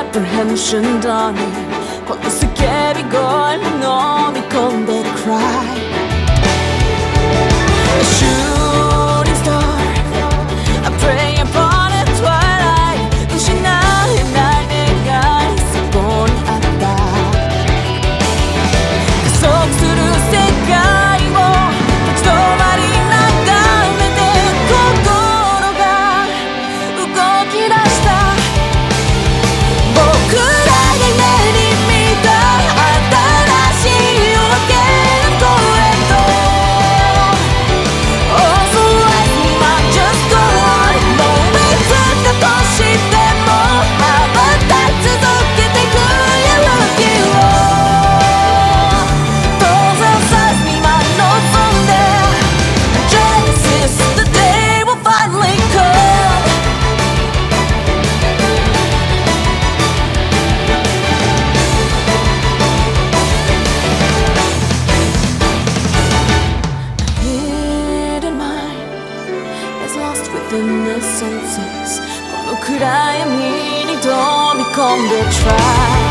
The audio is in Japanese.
apprehension darling この叫び声に飲み込んで cry A shooting star I pray upon a twilight 失えない願いそこにあった加速する世界を立ち止まり眺めて心が動き出した僕らが夢に見た新しい夜明けの声と Oh so let me not just go on もういつかとしても羽ばたき続けてく勇気を閉ざさずに待ち望んで Genesis the day will finally come hidden mind is lost within the senses この暗闇に飛び込んで try